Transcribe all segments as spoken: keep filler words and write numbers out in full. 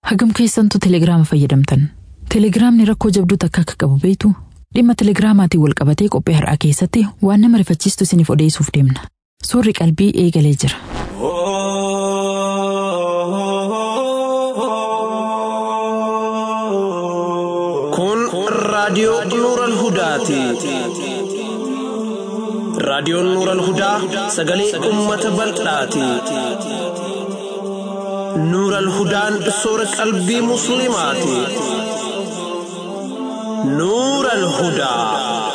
Hagam keessantu Telegraama fayyadamtan. Telegiraamni rakkoo jabduu takka akka qabu beektu. Dhimma Telegiraamaatiin wal qabatee qophii har'aa keessatti waan nama rifachiistu isiniif odeessuuf deemna. Suurri qalbii eegalee jira. Kun raadiyoo Nuural Hudaati. Raadiyoon Nuural Hudaa sagalee uummata bal'aati. Nuural Hudaan suura qalbii musliimaati. Nuural Hudaa.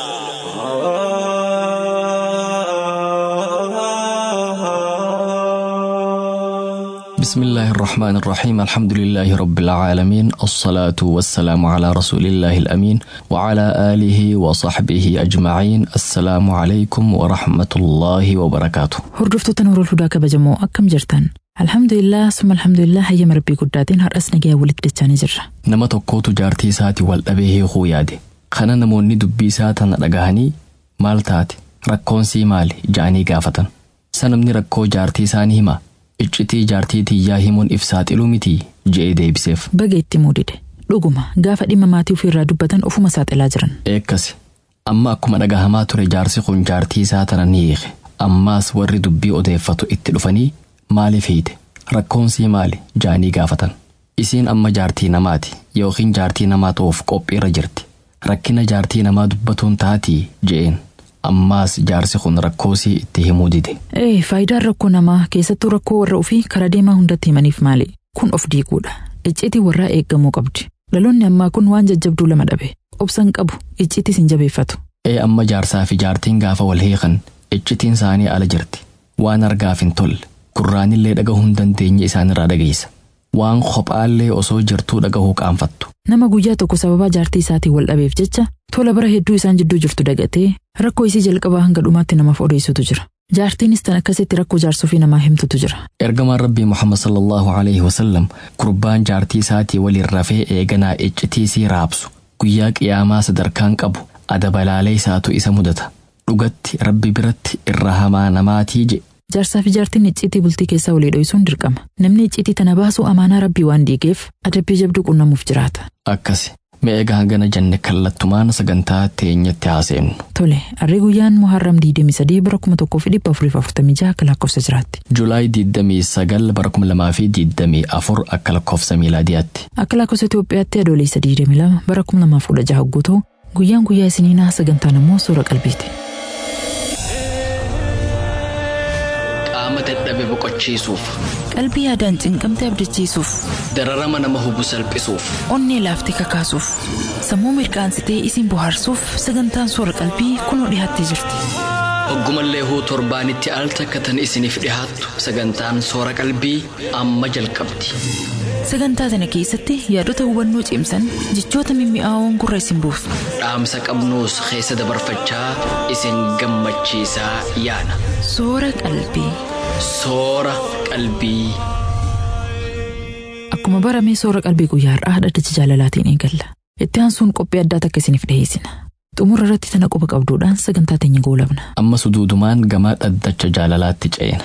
بسم الله الرحمن الرحيم الحمد لله رب العالمين الصلاة والسلام على رسول الله الأمين وعلى آله وصحبه أجمعين السلام عليكم ورحمة الله وبركاته. هردفتو تنور الهدى كبجمو أكم جرتان الحمد لله ثم الحمد لله هيا مربي قداتين هر أسنا جا ولد دجاني جرة نما توقوتو جارتي ساتي والأبيه خويادي خنا نموني دبي ساتن رقاهني مالتاتي ركونسي مالي جاني قافتن سنمني ركو جارتي ساني ما iccitii jaartii tiyyaa himuun ifsaaxiluu miti je'ee deebiseef. Baga itti muudide dhuguma gaafa dhimma maatii ofirraa dubbatan ofuma saaxilaa jiran. Eekkasi amma akkuma dhagahamaa ture jaarsi kun jaartii isaa tana ni hiike ammaas warri dubbii odeeffatu itti dhufanii maaliif hiite rakkoonsii maali jaanii gaafatan. Isiin amma jaartii namaati yookiin jaartii namaa ta'uuf qophiirra jirti rakkina jaartii namaa dubbatuun taatii je'een. Ammaas jaarsi kun rakkoosii itti himuu dide. Ee faayidaan rakkoo namaa keessattuu rakkoo warra ofii karaa deemaa hundatti himaniif maali? Kun of diiguudha. Iccitii warraa eeggamuu qabdi. Laloonni ammaa kun waan jajjabduu lama dhabe. Obsan qabu iccitii sin jabeeffatu. Ee amma jaarsaa fi jaartiin gaafa wal hiikan iccitiin isaanii ala jirti. Waan argaaf hin tolle gurraanillee dhagahuu hin dandeenye isaanirraa dhageessa. Waan kophaallee osoo jirtuu dhagahuu qaanfattu. Nama guyyaa tokko sababaa jaartii isaatiin wal dhabeef jecha tola bara hedduu isaan jidduu jirtu dagatee rakkoo isii jalqabaa hanga dhumaatti namaaf odeessutu jira. Jaartiinis tan akkasitti rakkoo jaarsuu fi namaa himtutu jira. Ergamaan Rabbii Muhammad sallallahu alaihi wasallam gurbaan jaartii isaatii waliin rafee eeganaa iccitii isii raabsu guyyaa qiyaamaa sadarkaan qabu adabalaalee isaatu isa mudata. Dhugatti Rabbi biratti irra hamaa namaatii je. Jaarsaa fi jaartiin iccitii bultii keessaa walii dho'isuun dirqama. Namni iccitii tana baasuu amaanaa Rabbii waan diigeef adabbii jabduu qunnamuuf jiraata. Akkasi. Mee egaa hangana jenne kallattumaan sagantaa teenyatti haaseennu. Tole, harri guyyaan Muharram digdamii sadii bara kuma tokkoo fi dhibba afurii fi afurtamii jaha akka lakkoofsa jiraatti. Julaay digdamii sagal bara kuma lamaa fi digdamii afur akka lakkoofsa miilaadiyaatti. Akka lakkoofsa Itoophiyaatti adoolessa digdamii lama bara kuma lamaa fi kudha jaha hogguu ta'u guyyaan guyyaa isiniinaa sagantaan immoo suura qalbiiti. Qaama dadhabe boqochiisuuf. Qalbii yaadaan cinqamtee abdachiisuuf. Dararama nama hubu salphisuuf. Onnee laaftee kakaasuuf. Sammuu mirqaansitee isin bohaarsuuf sagantaan suura qalbii kunoo dhiyaattee jirti. Hoggumallee huu torbaanitti al takkatan isiniif dhihaattu sagantaan suura qalbii amma jalqabdi. Sagantaa tana keessatti yaadota hubannoo cimsan jechoota mimmi'aawoon gurra isin buusu. Dhaamsa qabnuus keessa dabarfachaa isin gammachiisaa yaana. Suura qalbii. Suura qalbii. Akkuma baramee suura qalbii guyyaa har'aa dhaddacha jaalalaatiin eegalla. Itti aansuun qophii addaa takka isiniif dhiyeessina. Xumura irratti tana quba qabduudhaan sagantaa teenya goolabna. Amma suduudumaan gamaa dhaddacha jaalalaatti ceena.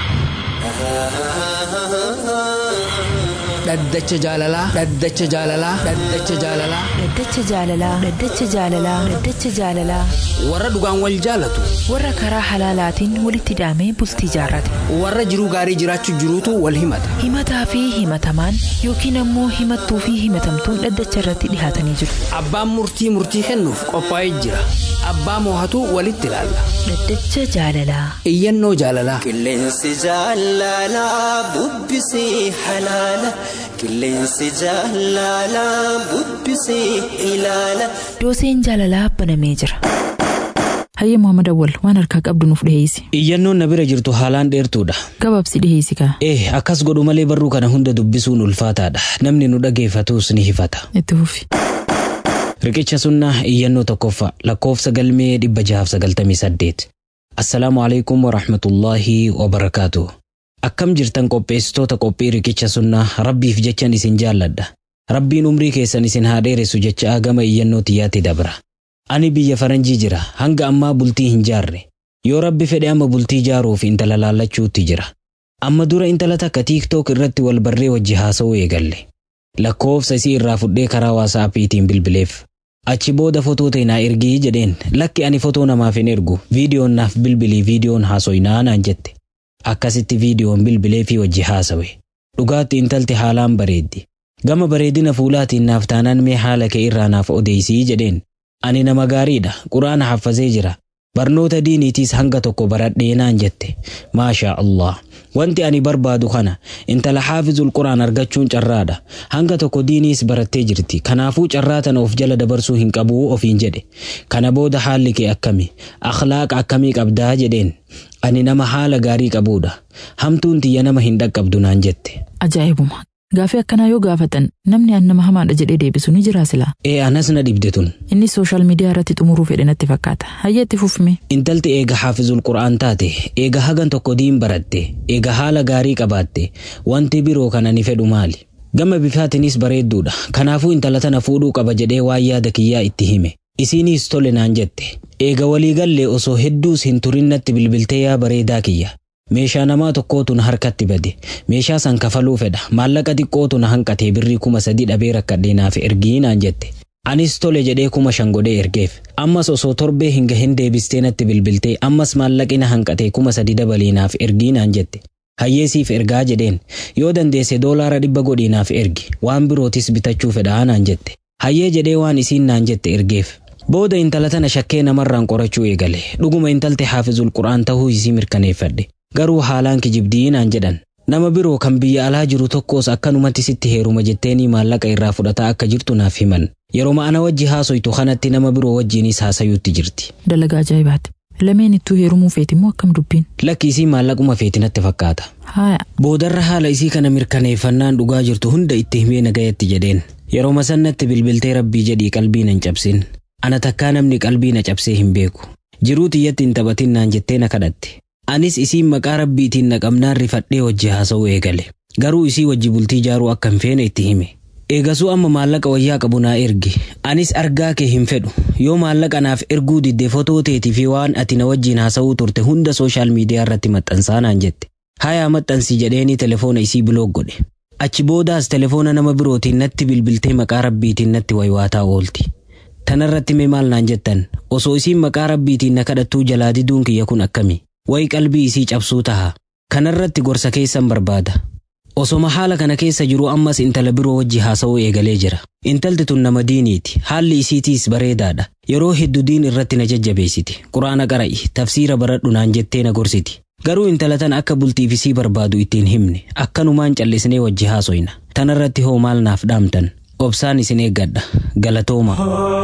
Dhaddacha jaalalaa. Dhaddacha jaalalaa. Dhaddacha jaalalaa. Dhaddacha jaalalaa. Dhaddacha jaalalaa. Dhaddacha jaalalaa. Warra dhugaan wal jaalatu. Warra karaa halaalaatiin walitti hidhamee bultii jaarrate. Warra jiruu gaarii jiraachuu jiruutu wal himata. Himataa fi himatamaan yookiin ammoo himattuu fi himatamtuun dhaddacha irratti dhihaatanii jiru. Abbaan murtii murtii kennuuf qophaa'ee jira. Abbaa moohatu walitti ilaalla. Dhaddacha jaalalaa. Iyyannoo jaalalaa. Qilleensi jaalalaa bubbisee halaala. Qilleensi jaalalaa bubbisee ilaala. Dooseen jaalalaa banamee jira. Hayyee Muhammad Awwal waan harkaa qabdu nuuf dhiheessi. Iyyannoon na bira jirtu haalaan dheertuudha. Gabaabsi dhiheessi kaa. Eh akkas godhu malee barruu kana hunda dubbisuun ulfaataadha. Namni nu dhageeffatus ni hifata. Itti fufi. Riqicha sunnaa iyyannoo tokkoffaa lakkoofsa galmee dhibba jahaaf sagaltamii saddeet. Assalaamu alaikum wa rahmatullaahi wa barakaatuh. Akkam jirtan qopheessitoota qophii riqicha sunnaa Rabbiif jechan isin jaalladha. Rabbiin umrii keessan isin haa dheeressu jecha gama iyyannoo tiyyaatti dabra. Ani biyya faranjii jira hanga ammaa bultii hin jaarre. Yoo Rabbi fedhe amma bultii jaaruuf intala laallachuutti jira. Amma dura intala takka TikTok irratti wal barree wajji haasa'uu eegalle. lakkoofsa isii irraa fudhee karaa waasaapiitiin bilbileef. Achi booda fotoo ta'e naa ergii jedheen lakki ani fotoo namaaf hin ergu viidiyoon naaf bilbilii viidiyoon haasoyinaa naan jette. Akkasitti viidiyoon bilbilee fi wajji haasawe. Dhugaatti intalti haalaan bareeddi. Gama bareedina fuulaatiin naaf taanaan mee haala kee irraa naaf odeessii jedheen. Ani nama gaariidha quraana hafazee jira. Barnoota diiniitiis hanga tokko baradhee naan jette. Maashaa Allah. Wanti ani barbaadu kana intala haafizul quraan argachuun carraadha. Hanga tokko diiniis barattee jirti. Kanaafuu carraa tana of jala dabarsuu hin qabu ofiin jedhe. Kana booda haalli kee akkami? Akhlaaqa akkamii qabdaa jedheen. Ani nama haala gaarii qabuudha. Hamtuun tiyya nama hin dhaqqabdu naan jette. Ajaa'ibuma. Gaafii akkanaa yoo gaafatan namni an nama hamaadha jedhee deebisu ni jira silaa. Ee anas na dhibde tun. Inni sooshaal miidiyaa irratti xumuruu fedhe natti fakkaata. Hayyeetti fufme. Intalti eega haafizul quraan taate, eega hagan tokko diin baratte, eega haala gaarii qabaatte, wanti biroo kana ni fedhu maali? Gama bifaatinis bareedduudha. Kanaafuu intala tana fuudhuu qaba jedhee waan yaada kiyyaa itti hime. Isiinis tole naan jette. Eega waliigallee osoo hedduus hin turin natti bilbiltee yaa bareedaa kiyya. Meeshaa namaa tokkootu na harkatti bade. Meeshaa san kafaluu fedha. Maallaqa xiqqootu na hanqatee birrii kuma sadii dhabee rakkadhee naaf ergii naan jette. Anis tole jedhee kuma shan godhee ergeef. Ammas osoo torbee hin gahin deebistee natti bilbiltee ammas maallaqi na hanqatee kuma sadii dabalee naaf ergii naan jette. Hayyeesiif ergaa jedheen. Yoo dandeesse doolaara dhibba godhii naaf ergi. Waan birootis bitachuu fedhaa naan jette. Hayyee jedhee waan isiin naan jette ergeef. Booda intala tana shakkee namarraan qorachuu eegale. Dhuguma intalti haafizul quraan ta'uu isii mirkaneeffadhe. Garuu haalaan kijibdii naan jedhan. Nama biroo kan biyya alaa jiru tokkos akkanumatti sitti heeruma jetteeni maallaqa irraa fudhataa akka jirtu naaf himan. Yeroo ana wajji haasoytu kanatti nama biroo wajjiinis haasayuutti jirti. Dalagaa ajaa'ibaati. Lameen ittuu heerumuu feeti immoo akkam dubbiin? Lakki isii maallaquma feeti natti fakkaata. Haaya. Boodarra haala isii kana mirkaneeffannaan dhugaa jirtu hunda itti himee nagayatti jedheen. Yeroo masannatti bilbiltee rabbii jedhii qalbii nan cabsin. Ana takkaa namni qalbii na cabsee hin beeku. Jiruu tiyyatti hin taphatin naan jettee na kadhatte. Anis isiin maqaa rabbiitiin naqamnaan rifadhee wajji haasa'uu eegale. Garuu isii wajji bultii jaaruu akka hin feene itti hime. Eegasuu amma maallaqa wayyaa qabu naa ergi. Anis argaa kee hin fedhu. Yoo maallaqa naaf erguu didde fotoo teetii fi waan ati na wajjiin haasa'uu turte hunda sooshaal miidiyaa irratti maxxansaa naan jette. Hayaa maxxansi jedheeni telefoona isii biloog godhe. Achi boodaas telefoona nama birootiin natti bilbiltee maqaa rabbiitiin natti waywaataa oolti. Tanarratti mee maal naan jettan? Osoo isiin maqaa rabbiitiin na kadhattuu jalaa diduun kiyya kun akkami? Wayi qalbii isii cabsuu taha. Kanarratti gorsa keessan barbaada. Osoma haala kana keessa jiru ammas intala biroo wajji haasa'uu eegalee jira. Intalti tun nama diiniiti. Haalli isiitiis bareedaadha. Yeroo hedduu diin irratti na jajjabeessiti. Quraana qara'i, tafsiira baradhu naan jettee na gorsiti. Garuu intala tan akka bultiif isii barbaadu ittiin himne. Akkanumaan callisnee wajji haasoyna. Tanarratti hoo maal naaf dhaamtan? Obsaan isin eeggadha. Galatooma.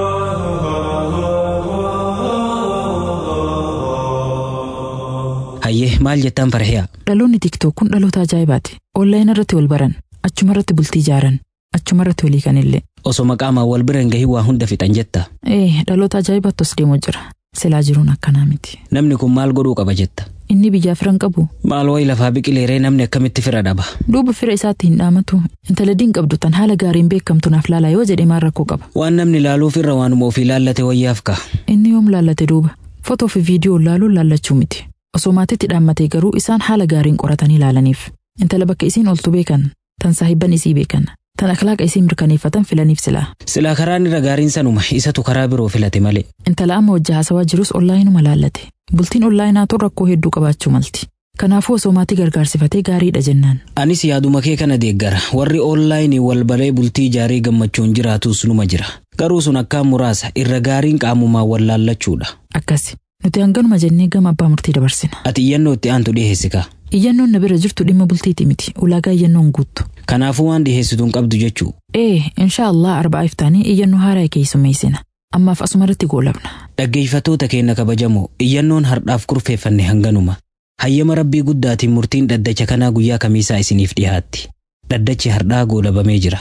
Hayyee maal jettan Farhiyaa? Dhaloonni TikTok kun dhaloota ajaa'ibaati. Onlaayinii irratti wal baran, achuma irratti bultii ijaaran, achuma irratti walii kanillee. Osoo maqaamaa wal bira hin gahin waa hunda fixan jetta? Ee, dhaloota ajaa'ibaatti os deemu jira. Silaa jiruun akkanaa miti. Namni kun maal godhuu qaba jetta? Inni biyyaa firan qabu. Maal wayi lafaa biqileeree namni akkamitti fira dhaba? Duuba fira isaatti hin dhaamatu. Intala diin qabdu tan haala gaariin beekamtu naaf laala yoo jedhe maal rakkoo qaba? Waan namni laaluuf irra waanuma ofii laallate wayyaaf ka'a. Inni yoom laallate duuba? Fotoo fi viidiyoo laaluun laallachuu miti. Osoo maatiitti dhaammatee garuu isaan haala gaariin qoratanii ilaalaniif. Intala bakka isiin oltu beekan, tan saahibban isii beekan, tan akhlaaqa isii mirkaneeffatan filaniif silaa. Silaa karaan irra gaariin sanuma isatu karaa biroo filate malee. Intala amma wajja haasawaa jirus onlaayinuma laallate. Bultiin onlaayinaatu rakkoo hedduu qabaachuu malti. Kanaafuu osoo maatii gargaarsifatee gaariidha jennaan. Anis yaaduma kee kana deeggara. Warri onlaayinii wal balee bultii ijaarii gammachuun jiraatus numa jira. Garuu sun akkaan muraasa irra gaariin qaamumaa wal laallachuudha. Akkasi. Nuti hanganuma jennee gama abbaa murtii dabarsina. Ati iyyannoo itti aantu dhiheessika. Iyyannoon na bira jirtu dhimma bultiiti miti. Ulaagaa iyyannoon guuttu. Kanaafuu waan dhiheessituun qabdu jechuu. Ee, inshaallah arba'aa iftaanii iyyannoo haaraa keessummeessina. Ammaaf asumarratti goolabna. Dhaggeeffattoota keenya kabajamoo iyyannoon hardhaaf kurfeeffanne hanganuma. Hayyama rabbii guddaatiin murtiin dhaddacha kanaa guyyaa kamiisaa isiniif dhiyaatti. Dhaddachi hardhaa goolabamee jira.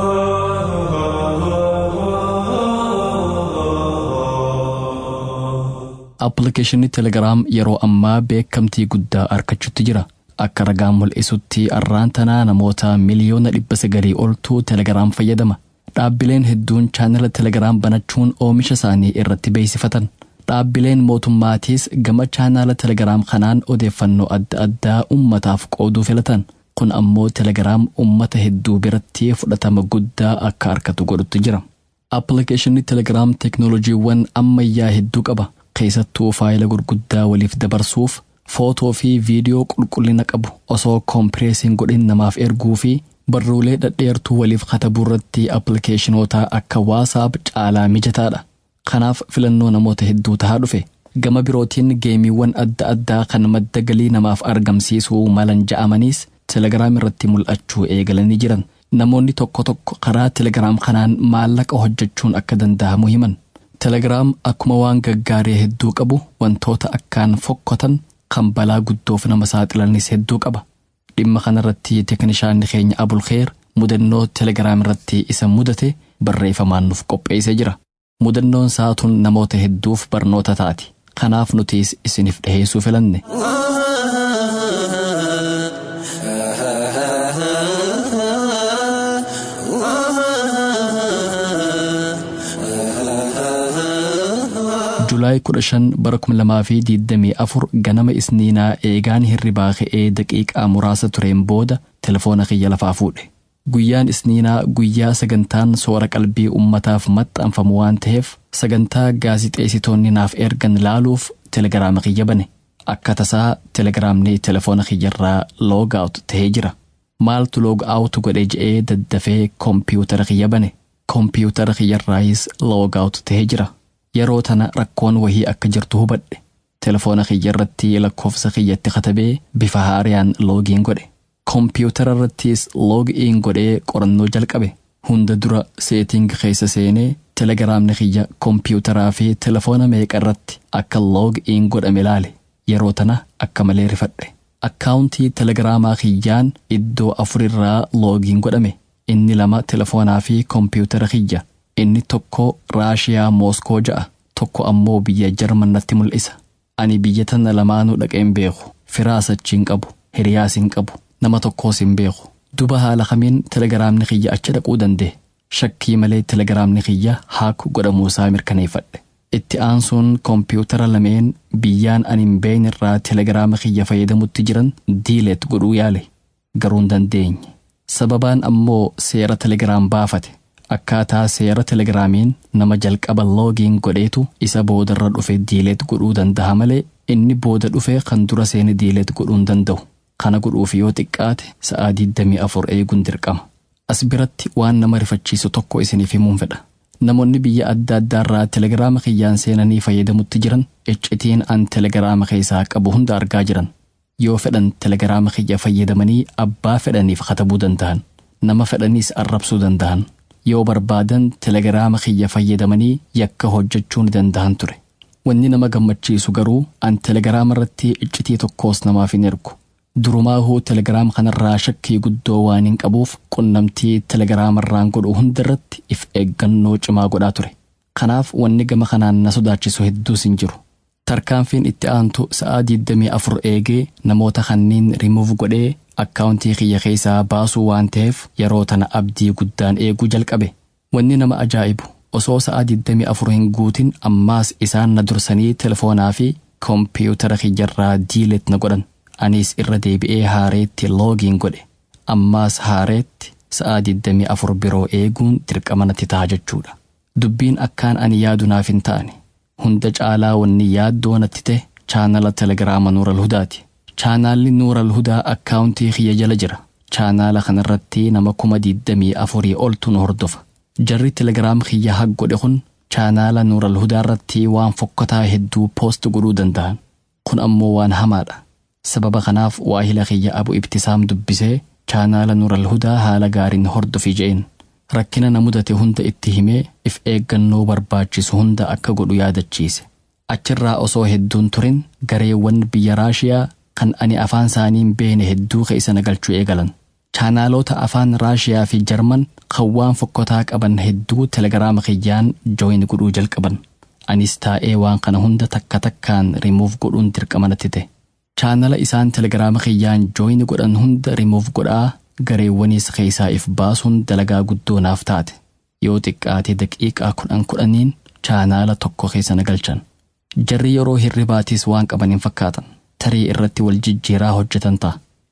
Appilikeeshinii Telegiraam yeroo ammaa beekamtii guddaa argachuutti jira. Akka ragaan mul'isutti arraan tanaa namoota miliyoona dhibba sagalii oltu Telegiraam fayyadama. Dhaabbileen hedduun chaanala Telegiraam banachuun oomisha isaanii irratti beeksifatan. Dhaabbileen mootummaatiis gama chaanala Telegiraam kanaan odeeffannoo adda addaa ummataaf qooduu filatan. kun ammoo telegiraam ummata hedduu biratti fudhatama guddaa akka argatu godhutti jira. Appilikeeshinni telegiraam teknooloojiiwwan ammayyaa hedduu qaba. Keessattuu faayila gurguddaa waliif dabarsuuf footoo fi viidiyoo qulqullina qabu osoo kompireesiin godhin namaaf erguu fi barruulee dhadheertuu waliif katabuu irratti appilikeeshinoota akka waasaap caalaa mijataadha. Kanaaf filannoo namoota hedduu tahaa dhufe. Gama birootiin geemiiwwan adda addaa kan madda galii namaaf argamsiisuu malan ja'amaniis telegiraam irratti mul'achuu eegalanii jiran. Namoonni tokko tokko karaa telegiraam kanaan maallaqa hojjechuun akka danda'amu himan. Telegiraam akkuma waan gaggaarii hedduu qabu wantoota akkaan fokkotan kan balaa guddoof nama saaxilanis hedduu qaba. Dhimma kanarratti teeknishaanni keenya Abulkheer mudannoo telegiraam irratti isa mudate barreeffamaan nuuf qopheessee jira. Mudannoon saatun namoota hedduuf barnoota taati. Kanaaf nutis isiniif dhiheessuu filanne. Julaay kudha shan bara kuma lamaa fi digdamii afur ganama isniinaa eegaan hirribaa ka'ee daqiiqaa muraasa tureen booda telefoona kiyya lafaa fuudhe. Guyyaan isniinaa guyyaa sagantaan soora qalbii ummataaf maxxanfamu waan ta'eef sagantaa gaazixeessitoonni naaf ergan laaluuf telegiraama kiyya bane. Akka tasaa telegiraamni telefoona kiyyarraa loog aawut ta'ee jira. Maaltu loog aawut godhe je'ee daddafee kompiitara kiyya bane. Kompiitara kiyyarraayis loog aawut ta'ee jira. Yeroo tana rakkoon wahii akka jirtu hubadhe. Telefoona kiyyarratti lakkoofsa kiyyatti katabee bifa haariyaan loogiin godhe. Kompiitara irrattis loogiin godhee qorannoo jalqabe. Hunda dura seeting keessa seenee telegiraamni kiyya kompiitaraa fi telefoona meeqa irratti akka loogiin godhame ilaale. Yeroo tana akka malee rifadhe. Akkaawuntii telegiraamaa kiyyaan iddoo afurirraa loogiin godhame. Inni lama telefoonaa fi kompiitara kiyya. Inni tokko Raashiyaa Mooskoo ja'a, tokko ammoo biyya Jarmannatti mul'isa. Ani biyya tana lamaanuu dhaqeen beeku. Firaas achiin qabu, hiriyaas hin qabu, nama tokkoos hin beeku. Duba haala kamiin telegiraamni kiyya achi dhaquu danda'e. Shakkii malee telegiraamni kiyya haak godhamuusaa mirkaneeffadhe. Itti aansuun kompiitara lameen biyyaan ani hin beeknerraa telegiraama kiyya fayyadamutti jiran diileet godhuu yaale. Garuu hin dandeenye. Sababaan ammoo seera telegiraam baafate. Akkaataa seera telegiraamiin nama jalqaba loogiin godheetu isa boodarra dhufe diileet godhuu danda'a malee inni booda dhufe kan dura seene diileet godhuu hin danda'u. Kana godhuuf yoo xiqqaate sa'aa digdamii afur eeguun dirqama. As biratti waan nama rifachiisu tokko isiniif himuun fedha. Namoonni biyya adda addaarraa telegiraama kiyyaan seenanii fayyadamutti jiran iccitiin an telegiraama keessaa qabu hunda argaa jiran. Yoo fedhan telegiraama kiyya fayyadamanii abbaa fedhaniif katabuu danda'an. Nama fedhaniis arrabsuu danda'an. Yoo barbaadan telegiraama kiyya fayyadamanii yakka hojjechuu ni danda'an ture. Wanni nama gammachiisu garuu an telegiraama irratti iccitii tokkos namaaf hin ergu. Durumaahuu telegiraama kanarraa shakkii guddoo waan hin qabuuf qunnamtii telegiraama irraan godhu hundarratti if eeggannoo cimaa godhaa ture. Kanaaf wanni gama kanaan na sodaachisu hedduus hin jiru. Tarkaanfiin itti aantu sa'aa digdamii afur eegee namoota kanneen rimuuf godhee akkaawuntii kiyya keessaa baasuu waan ta'eef yeroo tana abdii guddaan eeguu jalqabe. Wanni nama ajaa'ibu osoo sa'aa digdamii afur hin guutin ammaas isaan na dursanii telefoonaa fi kompiitara kiyyarraa diileet na godhan. Anis irra deebi'ee haareetti loogiin godhe. Ammaas haareetti sa'aa digdamii afur biroo eeguun dirqama natti ta'a jechuudha. Dubbiin akkaan ani yaadu naaf hin taane. Hunda caalaa wanni yaaddoo natti ta'e chaanala telegiraama Nuural Hudaati. Chaanaalli Nuural Hudaa akkaawuntii kiyya jala jira. Chaanaala kanarratti nama kuma digdamii afurii oltu nu hordofa. Jarri telegiraam kiyya haq godhe kun chaanaala Nuural Hudaa irratti waan fokkataa hedduu poost godhuu danda'an. Kun ammoo waan hamaadha. Sababa kanaaf waahila kiyya Abu Ibtisaam dubbisee chaanaala Nuural Hudaa haala gaariin hordofi je'een. Rakkina na mudate hunda itti himee if eeggannoo barbaachisu hunda akka godhu yaadachiise. Achirraa osoo hedduun turin gareewwan biyya Raashiyaa kan ani afaan isaaniin beene hedduu keessa nagalchuu eegalan. Chaanaalota afaan Raashiyaa fi Jarman kan waan fokkotaa qaban hedduu telegiraama kiyyaan jooyin godhuu jalqaban. Anis taa'ee waan kana hunda takka takkaan rimuuf godhuun dirqama natti ta'e. Chaanala isaan telegiraama kiyyaan jooyin godhan hunda rimuuf godhaa gareewwanis keessaa if baasuun dalagaa guddoo naaf taate. Yoo xiqqaate daqiiqaa kudhan kudhaniin chaanaala tokko keessa nagalchan. Jarri yeroo hirribaatis waan qaban hin fakkaatan. Tarii irratti wal jijjiiraa hojjetan ta'a.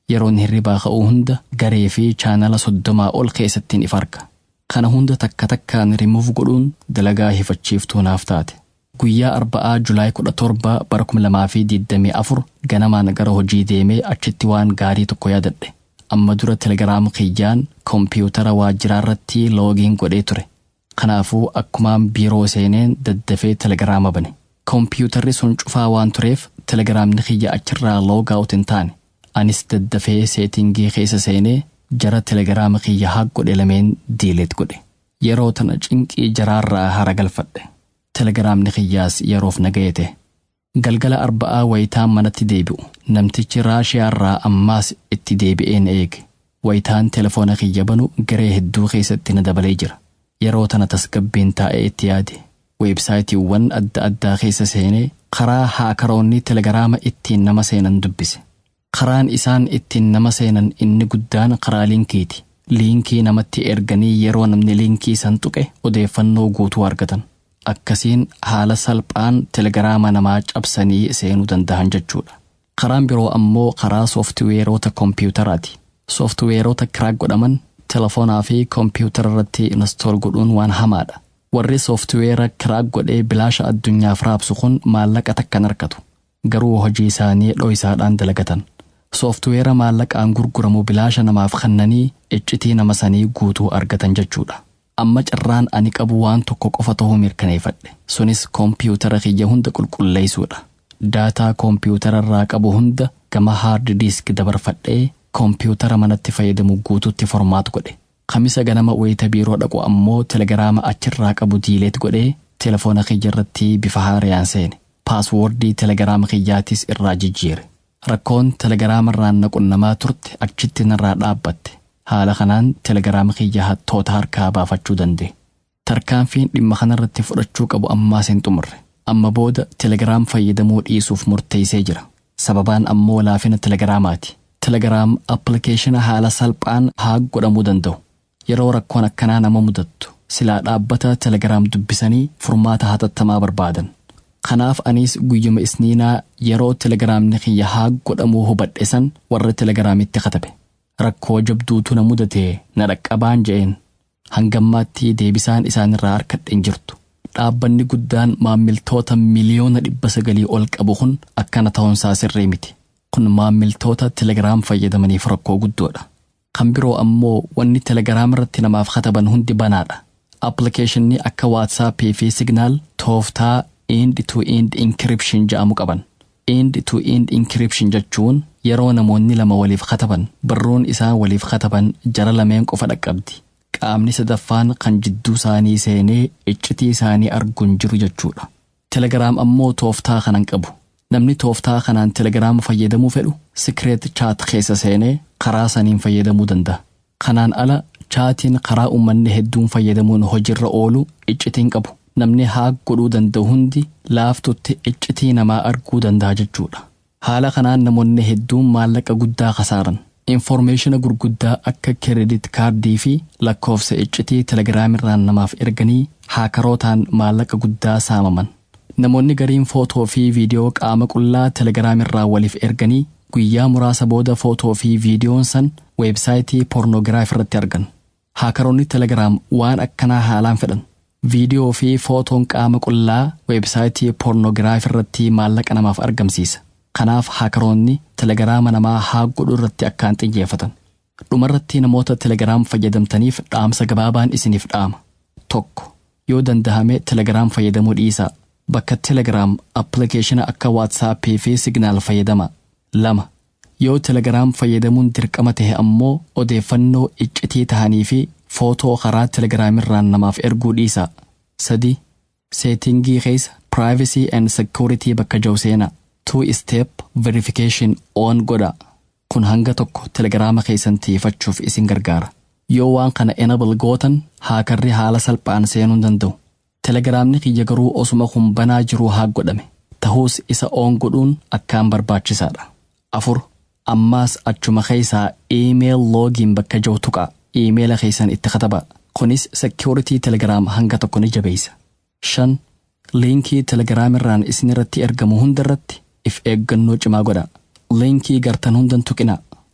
Yeroon hirribaa ka'uu hunda garee fi chaanala soddomaa ol keessattiin ifarka. Kana hunda takka takkaan rimuuf godhuun dalagaa hifachiiftuu naaf taate. Guyyaa arba'aa Julaay kudha torba bara kuma lamaa fi digdamii afur ganamaan gara hojii deemee achitti waan gaarii tokko yaadadhe. Amma dura telegiraam kiyyaan koompiyuutara waajjiraa irratti loogiin godhee ture. Kanaafuu akkumaan biiroo seeneen daddafee telegiraama bane. Koompiyuutarri sun cufaa waan tureef telegiraamni kiyya achirraa loogaawut hin taane. Anis daddafee seetingii keessa seenee jara telegiraama kiyya haa godhe lameen diileet godhe. Yeroo tana cinqii jaraarraa hara galfadhe. Telegiraamni kiyyaas yeroof nagayete. Galgala arba'aa wayitaan manatti deebi'u. Namtichi Raashiyaarraa ammaas itti deebi'een eege. Wayitaan telefoona kiyya banu garee hedduu keessatti na dabalee jira. Yeroo tana tasgabbiin taa'ee itti yaade. Weebsaayitiiwwan adda addaa keessa seenee karaa haakaroonni telegiraama ittiin nama seenan dubbise. Karaan isaan ittiin nama seenan inni guddaan karaa liinkiiti. Liinkii namatti erganii yeroo namni liinkii san tuqe odeeffannoo guutuu argatan. Akkasiin haala salphaan telegiraama namaa cabsanii seenuu danda'an jechuudha. Karaan biroo ammoo karaa sooftiweerota koompiyuutaraati. Sooftiweerota kiraak godhaman telefoonaa fi koompiyuutara irratti install godhuun waan hamaadha. Warri sooftiweera kiraak godhee bilaasha addunyaaf raabsu kun maallaqa takkan argatu. Garuu hojii isaanii dho'isaadhaan dalagatan. Sooftiweera maallaqaan gurguramu bilaasha namaaf kennanii iccitii nama sanii guutuu argatan jechuudha. Amma carraan ani qabu waan tokko qofa ta'uu mirkaneeffadhe. Sunis koompiyuutara kiyya hunda qulqulleessuudha. Daataa koompiyuutara irraa qabu hunda gama haard diisk dabarfadhee koompiyuutara manatti fayyadamu guutuutti formaat godhe. Kamisa ganama wayita biiroo dhaqu ammoo telegiraama achirraa qabu diileet godhee telefoona kiyya irratti bifa haarayaan seene. Paaswoordii telegiraama kiyyaatis irraa jijjiire. Rakkoon telegiraama irraan naqunnamaa turte achitti narraa dhaabbatte. Haala kanaan telegiraama kiyya hattoota harkaa baafachuu danda'e. Tarkaanfiin dhimma kanarratti fudhachuu qabu ammaas hin xumurre. Amma booda telegiraam fayyadamuu dhiisuuf murteessee jira. Sababaan ammoo laafina telegiraamaati. Telegiraam appilikeeshina haala salphaan haa godhamuu danda'u. Yeroo rakkoon akkanaa nama mudattu silaa dhaabbata telegiraam dubbisanii furmaata hatattamaa barbaadan. Kanaaf anis guyyuma isniinaa yeroo telegiraamni kiyya haa godhamuu hubadhe san warra telegiraamitti katabe. Rakkoo jabduutu na mudatee na dhaqqabaan je'een. Hangammaatti deebisaan isaanirraa harkadhe hin jirtu. Dhaabbanni guddaan maammiltoota miliyoona dhibba sagalii ol qabu kun akkana ta'uunsaa sirrii miti. Kun maammiltoota telegiraam fayyadamaniif rakkoo guddoodha. Kan biroo ammoo wanni telegiraam irratti namaaf kataban hundi banaadha. Appilikeeshinni akka waatsaappii fi signaal tooftaa end to end encryption jedhamu qaban. End to end encryption jechuun yeroo namoonni lama waliif kataban barruun isaan waliif kataban jara lameen qofa dhaqqabdi. Qaamni sadaffaan kan jidduu isaanii seenee iccitii isaanii arguun jiru jechuudha. Telegiraam ammoo tooftaa kanan qabu. Namni tooftaa kanaan telegiraama fayyadamuu fedhu secret chat keessa seenee karaa saniin fayyadamuu danda'a. Kanaan ala chaatiin karaa uummanni hedduun fayyadamuun hojiirra oolu iccitiin qabu. Namni haa godhuu danda'u hundi laaftutti iccitii namaa arguu danda'a jechuudha. Haala kanaan namoonni hedduun maallaqa guddaa khasaaran. Informeeshina gurguddaa akka kiredit kaardii fi lakkoofsa iccitii telegiraamirraan namaaf erganii haakarootaan maallaqa guddaa saamaman. Namoonni gariin footoo fi viidiyoo qaama qullaa telegiraamirraa waliif erganii guyyaa muraasa booda footoo fi viidiyoon san weebsaayitii poornoogiraaf irratti argan. Haakaroonni telegiraam waan akkanaa haalaan fedhan. Viidiyoo fi footoon qaama qullaa weebsaayitii poornoogiraaf irratti maallaqa namaaf argamsiisa. Kanaaf haakaroonni telegiraama namaa haa godhu irratti akkaan xiyyeeffatan. Dhumarratti namoota telegiraam fayyadamtaniif dhaamsa gabaabaan isiniif dhaama. Tokko yoo dandahame telegiraam fayyadamuu dhiisaa. Bakka telegiraam appilikeeshina akka waatsaappii fi signaal fayyadama. Lama yoo telegiraam fayyadamuun dirqama ta'e ammoo odeeffannoo iccitii tahanii fi footoo karaa telegiraamirraan namaaf erguu dhiisaa. Sadi seetingii keessa privacy and security bakka jiru seenaa. Two step verification on godha. Kun hanga tokko telegiraama keessan tiifachuuf isin gargaara. Yoo waan kana enable gootan haakarri haala salphaan seenuu danda'u. Telegiraamni kiyya garuu osuma kun banaa jiru haa godhame. Ta'us isa on godhuun akkaan barbaachisaadha. Afur ammaas achuma keessaa email login bakka jiru tuqaa. Emaila keessan itti katabaa. Kunis security telegiraam hanga tokko ni jabeessa. Shan liinkii telegiraamirraan isin irratti ergamu hundarratti if eeggannoo cimaa godha. Liinkii gartan hundan tuqinaa.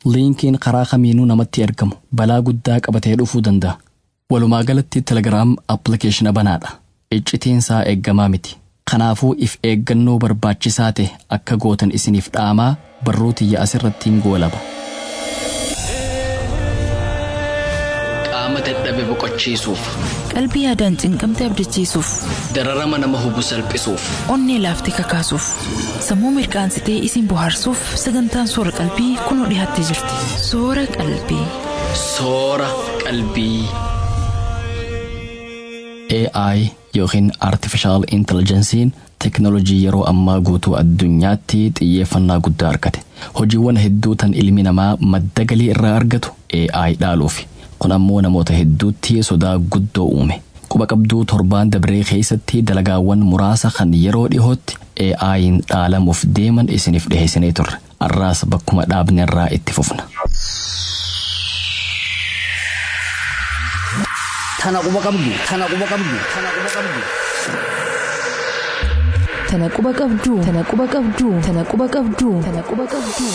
liinkiin karaa kamiinuu namatti ergamu balaa guddaa qabatee dhufuu danda'a. Walumaa galatti Telegiraam appilikeeshina banaadha. Iccitiinsaa eeggamaa miti. Kanaafuu if eeggannoo barbaachisaa ta'e akka gootan isiniif dhaamaa barruu tiyya asirrattiin goolaba. Qaama dadhabe boqochiisuuf, qalbii yaadaan cinqamte abdachiisuuf, dararama nama hubu salphisuuf, onnee laaftee kakaasuuf, sammuu mirqaansitee isin bohaarsuuf sagantaan soora qalbii kunoo dhiyaattee jirti. Soora qalbii. Soora qalbii. A I yookiin Artificial Intelligence'n teknoolojii yeroo ammaa guutuu addunyaatti xiyyeeffannaa guddaa argate. Hojiiwwan hedduu tan ilmi namaa madda galii irraa argatu A I dhaaluufi. Kun ammoo namoota hedduutti sodaa guddoo uume. Quba qabduu torbaan dabree keessatti dalagaawwan muraasa kan yeroo dhihootti A I'n dhaalamuuf deeman isiniif dhiheessinee turre. Arraas bakkuma dhaabne irraa itti fufna. Tana quba qabdu, tana quba qabdu, tana quba qabdu. Tana quba qabdu, tana quba qabdu, tana quba qabdu, tana quba qabdu.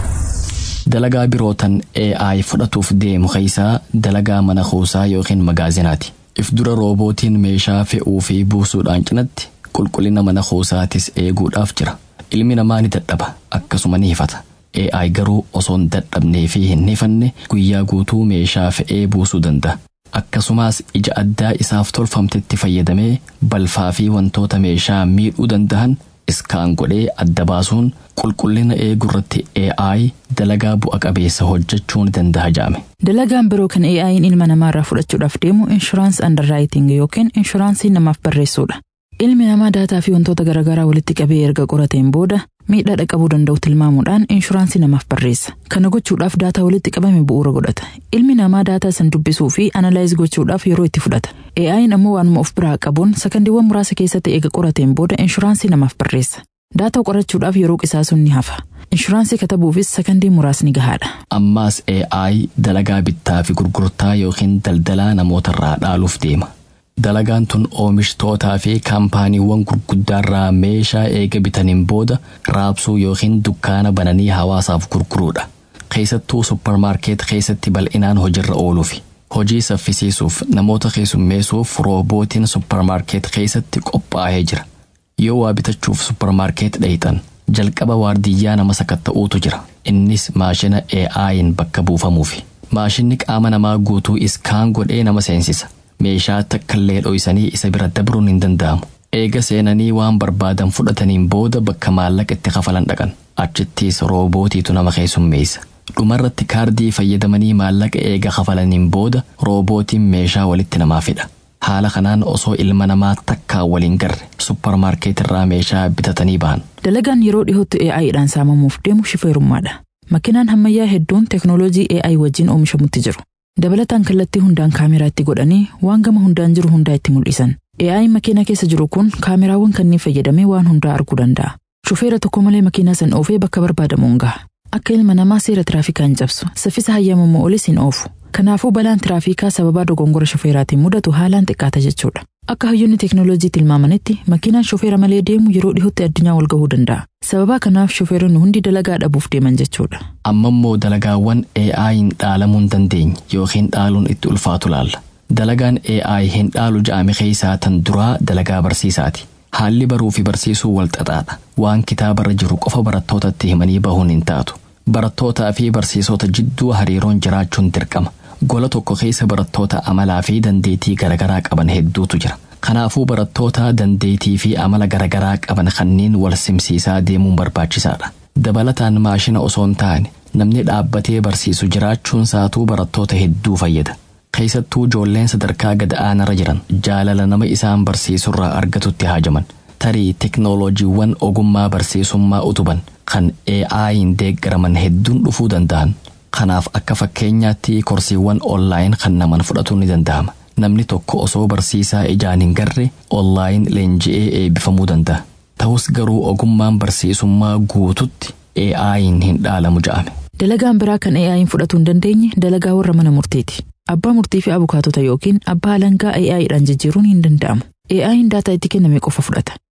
Dalagaa birootan A I fudhatuuf deemu keessaa dalagaa mana kuusaa yookiin magaazinaati. If dura roobootiin meeshaa fe'uu fi buusuudhaan cinatti qulqullina mana kuusaatis eeguudhaaf jira. Ilmi namaa ni dadhaba akkasuma ni hifata. A I garuu osoo hin dadhabnee fi hin hifanne guyyaa guutuu meeshaa fe'ee buusuu danda'a. Akkasumas ija addaa isaaf tolfamtetti fayyadamee balfaa fi wantoota meeshaa miidhuu danda'an iskaan godhee adda baasuun qulqullina eegurratti A I dalagaa bu'a qabeessa hojjechuu ni danda'a jaame. Dalagaan biroo kan A I'n ilma namaarraa fudhachuudhaaf deemu insurance underwriting yookiin insuraansii namaaf barreessuudha. Ilmi namaa daataa fi wantoota garaagaraa walitti qabee erga qorateen booda miidhaa dhaqqabuu danda'u tilmaamuudhaan insuraansii namaaf barreessa. Kana gochuudhaaf daataa walitti qabame bu'uura godhata. Ilmi namaa daataa san dubbisuu fi analaayiz gochuudhaaf yeroo itti fudhata. A I'n ammoo waanuma of biraa qabuun sakandiiwwan muraasa keessatti eega qorateen booda insuraansii namaaf barreessa. Daataa qorachuudhaaf yeroo qisaasuun ni hafa. Insuraansii katabuufis sakandii muraasni gahaadha. Ammaas A I dalagaa bittaa fi gurgurtaa yookiin daldalaa namootarraa dhaaluuf deema. Dalagaan tun oomishtootaa fi kaampaaniiwwan gurguddaarraa meeshaa eega bitaniin booda raabsuu yookiin dukkaana bananii hawaasaaf gurguruudha. Keessattuu suppermaarkeet keessatti bal'inaan hojiirra ooluufi. Hojii saffisiisuuf namoota keessummeessuuf roobootiin suppermaarkeet keessatti qophaa'ee jira. Yoo waa bitachuuf suppermaarkeet dhayitan jalqaba waardiyyaa nama sakatta'uutu jira. Innis maashina A I'n bakka buufamuufi. Maashinni qaama namaa guutuu iskaan godhee nama seensisa. Meeshaa takkallee dho'isanii isa bira dabruun hin danda'amu. Eega seenanii waan barbaadan fudhataniin booda bakka maallaqa itti kafalan dhaqan. Achittis roobootiitu nama keessummeessa. Dhumarratti kaardii fayyadamanii maallaqa eega kafalaniin booda roobootiin meeshaa walitti namaa fida. Haala kanaan osoo ilma namaa takkaa waliin garre suppermaarkeetirraa meeshaa bitatanii bahan. Dalagaan yeroo dhihootti A I'dhaan saamamuuf deemu shifeerummaadha. Makiinaan hammayyaa hedduun teknooloojii A I wajjin oomishamutti jiru. Dabalataan kallattii hundaan kaameraa itti godhanii waan gama hundaan jiru hundaa itti mul'isan. A I makiinaa keessa jiru kun kaameraawwan kanneen fayyadamee waan hundaa arguu danda'a. Shufeera tokko malee makiinaa san oofee bakka barbaadamuun gaha. Akka ilma namaa seera tiraafikaa hin cabsu. Saffisa hayyamamoo olis hin oofu. Kanaafuu balaan tiraafikaa sababa dogongora shufeeraatiin mudatu haalaan xiqqaata jechuudha. Akka hayyoonni teknooloojii tilmaamanitti makiinaan shufeera malee deemu yeroo dhihootti addunyaa wal gahuu danda'a. Sababa kanaaf shufeeronni hundi dalagaa dhabuuf deeman jechuudha. Ammammoo dalagaawwan A I'n dhaalamuu hin dandeenye yookiin dhaaluun itti ulfaatu laalla. Dalagaan A I hin dhaalu ja'ame keessaa tan duraa dalagaa barsiisaati. Haalli baruu fi barsiisuu wal xaxaadha. Waan kitaabarra jiru qofa barattootatti himanii bahuun hin taatu. Barattootaa fi barsiisota jidduu hariiroon jiraachuun dirqama. Gola tokko keessa barattoota amalaa fi dandeettii garaagaraa qaban hedduutu jira. Kanaafuu barattoota dandeettii fi amala garaagaraa qaban kanneen wal simsiisaa deemuun barbaachisaadha. Dabalataan maashina osoo hin taane namni dhaabbatee barsiisu jiraachuun saatuu barattoota hedduu fayyada. Keessattuu ijoolleen sadarkaa gad aanarra jiran jaalala nama isaan barsiisurraa argatutti haajaman. Tarii teknooloojiiwwan ogummaa barsiisummaa utuban kan A I'n deeggaraman hedduun dhufuu danda'an. Kanaaf akka fakkeenyaatti korsiiwwan online kan naman fudhatuun ni danda'ama. Namni tokko osoo barsiisaa ijaan hin garre online leenji'ee eebbifamuu danda'a. Ta'us garuu ogummaan barsiisummaa guututti A I'n hin dhaalamu ja'ame. Dalagaan biraa kan A I'n fudhatuu hin dandeenye dalagaa warra mana murtiiti. Abbaa murtii fi abukaatota yookiin abbaa alangaa A I'dhaan jijjiiruun hin danda'amu. A I'n daataa itti kenname qofa fudhata.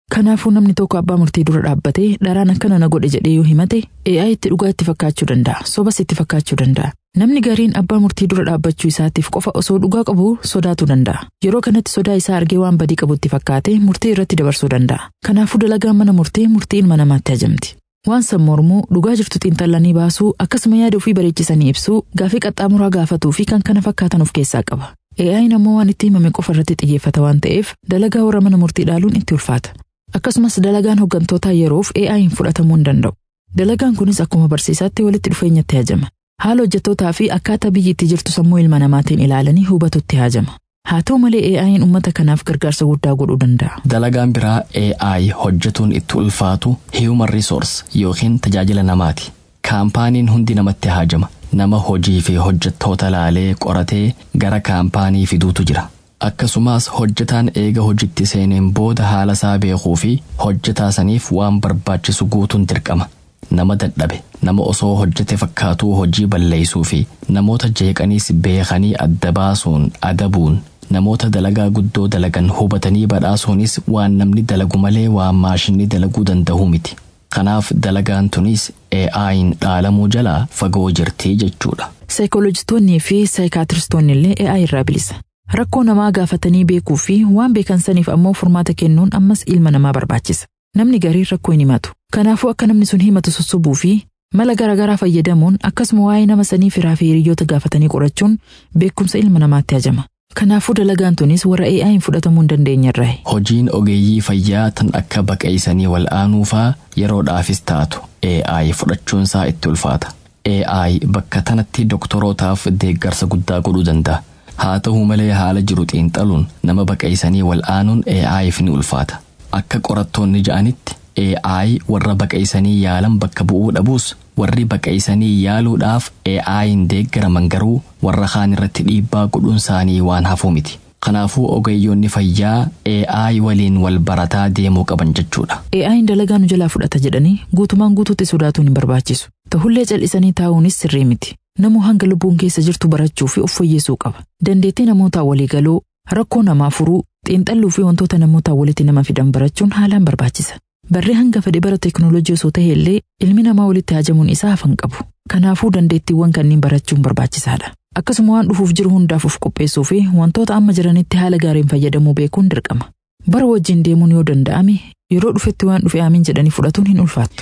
Kanaafuu namni tokko abbaa murtii dura dhaabbatee dharaan akkana na godhe jedhee yoo himate A I itti dhugaa itti fakkaachuu danda'a, sobas itti fakkaachuu danda'a. Namni gariin abbaa murtii dura dhaabbachuu isaatiif qofa osoo dhugaa qabu sodaatu danda'a. Yeroo kanatti sodaa isaa argee waan badii qabutti fakkaate murtii irratti dabarsuu danda'a. Kanaafuu dalagaan mana murtii murtii ilma namaatti ajamti. Waan san mormuu, dhugaa jirtu xiinxallanii baasuu, akkasuma yaada ofii bareechisanii ibsuu, gaafii qaxxaamuraa gaafatuu fi kan kana fakkaatan of keessaa qaba. A I ammoo waan itti himame qofa irratti xiyyeeffata waan ta'eef dalagaa warra mana murtii dhaaluun itti ulfaata. Akkasumas dalagaan hoggantootaa yeroof A I hin fudhatamuu hin danda'u. Dalagaan kunis akkuma barsiisaatti walitti dhufeenyatti hajama. Haala hojjettootaa fi akkaataa biyyi itti jirtu sammuu ilma namaatiin ilaalanii hubatutti hajama. Haa ta'u malee A I'n uummata kanaaf gargaarsa guddaa godhuu danda'a. Dalagaan biraa A I hojjetuun itti ulfaatu human resource yookiin tajaajila namaati. Kaampaaniin hundi namatti hajama. Nama hojii fi hojjettoota laalee qoratee gara kaampaanii fiduutu jira. Akkasumas hojjetaan eega hojitti seeneen booda haala isaa beekuu fi hojjetaa saniif waan barbaachisu guutuun dirqama. Nama dadhabe, nama osoo hojjete fakkaatuu hojii balleessuu fi namoota jeeqaniis beekanii adda baasuun adabuun namoota dalagaa guddoo dalagan hubatanii badhaasuunis waan namni dalagu malee waan maashinni dalaguu danda'u miti. Kanaaf dalagaan tunis A I'n dhaalamuu jalaa fagoo jirti jechuudha. Saayikoolojistoonnii fi saayikaatiristoonni illee A I irraa bilisa. Rakkoo namaa gaafatanii beekuu fi waan beekan saniif ammoo furmaata kennuun ammas ilma namaa barbaachisa. Namni garii rakkoo hin himatu. Kanaafuu akka namni sun himatu sosobuu fi mala garaagaraa fayyadamuun akkasuma waa'ee nama sanii firaa fi hiriyoota gaafatanii qorachuun beekumsa ilma namaatti hajama. Kanaafuu dalagaan tunis warra A I hin fudhatamuu hin dandeenyerraa. Hojiin ogeeyyii fayyaa tan akka baqeessanii wal'aanuufaa yeroodhaafis taatu A I fudhachuunsaa itti ulfaata. A I bakka tanatti doktorootaaf deeggarsa guddaa godhuu danda'a. Haa ta'u malee haala jiru xiinxaluun nama baqeessanii wal'aanuun A I'f ni ulfaata. Akka qorattoonni ja'anitti A I warra baqeessanii yaalan bakka bu'uu dhabuus warri baqeessanii yaaluudhaaf A I'n deeggaraman garuu warra kaan irratti dhiibbaa godhuun isaanii waan hafuu miti. Kanaafuu ogeeyyoonni fayyaa A I waliin wal barataa deemuu qaban jechuudha. A I'n dalagaa nu jalaa fudhata jedhanii guutumaan guutuutti sodaatuun hin barbaachisu. Ta'ullee cal'isanii taa'uunis sirrii miti. Namuu hanga lubbuun keessa jirtu barachuu fi of fayyeessuu qaba. Dandeettii namootaa walii galuu, rakkoo namaa furuu, xiinxalluu fi wantoota namootaa walitti nama fidan barachuun haalaan barbaachisa. Barree hanga fedhe bara teekinooloojii osoo ta'e illee ilmi namaa walitti hajamuun isaa hafan qabu. Kanaafuu dandeettiiwwan kanneen barachuun barbaachisaadha. Akkasuma waan dhufuuf jiru hundaaf of qopheessuu fi wantoota amma jiranitti haala gaariin fayyadamuu beekuun dirqama. Bara wajjin deemuun yoo danda'ame yeroo dhufetti waan dhufe amiin jedhanii fudhatuun hin ulfaattu.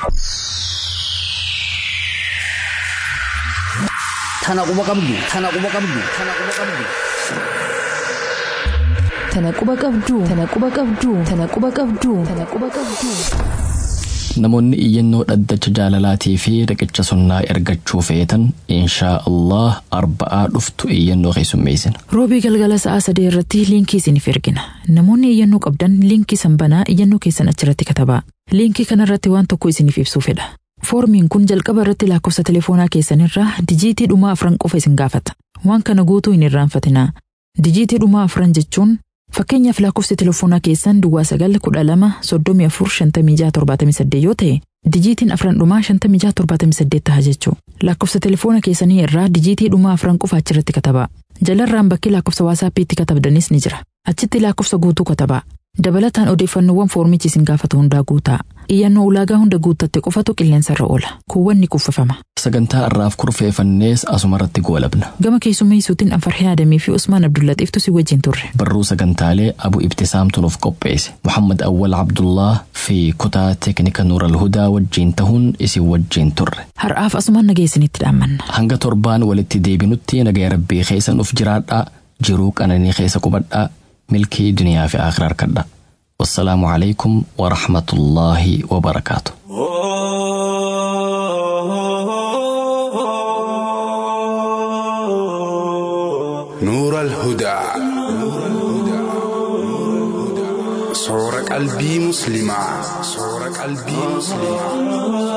Tana quba qabdu, tana quba qabdu, tana quba qabdu. Tana quba qabdu, tana quba qabdu, tana quba qabdu, tana quba qabdu. Namoonni iyyannoo dhaddacha jaalalaatii fi riqicha sunnaa ergachuu feetan inshaa Allah arba'aa dhuftu iyyannoo keessummeessina. Roobii galgala sa'a sadii irratti liinkii isiniif ergina. Namoonni iyyannoo qabdan liinkii sanbanaa iyyannoo keessan achirratti katabaa. Liinkii kanarratti waan tokko isiniif ibsuu fedha. Foormiin kun jalqaba irratti lakkoofsa telefoonaa keessanirraa dijiitii dhumaa afran qofa isin gaafata. Waan kana guutuu hin irraanfatinaa. Dijiitii dhumaa afran jechuun fakkeenyaaf lakkoofsi telefoonaa keessan duwwaa sagal kudha lama soddomii afur shantamii jaha torbaatamii saddeet yoo ta'e dijiitiin afran dhumaa shantamii jaha torbaatamii saddeet ta'a jechuu. Lakkoofsa telefoona keessanii irraa dijiitii dhumaa afran qofa achirratti katabaa. Jalarraan bakki lakkoofsa waasaapiitti katabdanis ni jira. Achitti lakkoofsa guutuu katabaa. Dabalataan odeeffannoowwan foormichi isin gaafatu hundaa guutaa. Iyyannoo ulaagaa hunda guuttatte qofatu qilleensarra oola. Kuuwwan ni kuffifama. Sagantaa irraaf kurfeeffannees asumarratti goolabna. Gama keessummeessuutiin Anfarhee Adamii fi Usmaan Abdullatiiftu si wajjin turre. Barruu sagantaalee Abu Ibtisaamtu nuuf qopheesse. Muhammad Awwal Abdullah fi kutaa teeknika Nuural Hudaa wajjin tahuun isin wajjin turre. Har'aaf asumaan nageessinitti dhaammanna. Hanga torbaan walitti deebinutti nagaya Rabbii keessa nuuf jiraadhaa. Jiruu qananii keessa qubadhaa. ملكي دنيا في آخر كذا والسلام عليكم ورحمة الله وبركاته. نور الهدى صورة قلبي مسلمة صورة قلبي مسلمة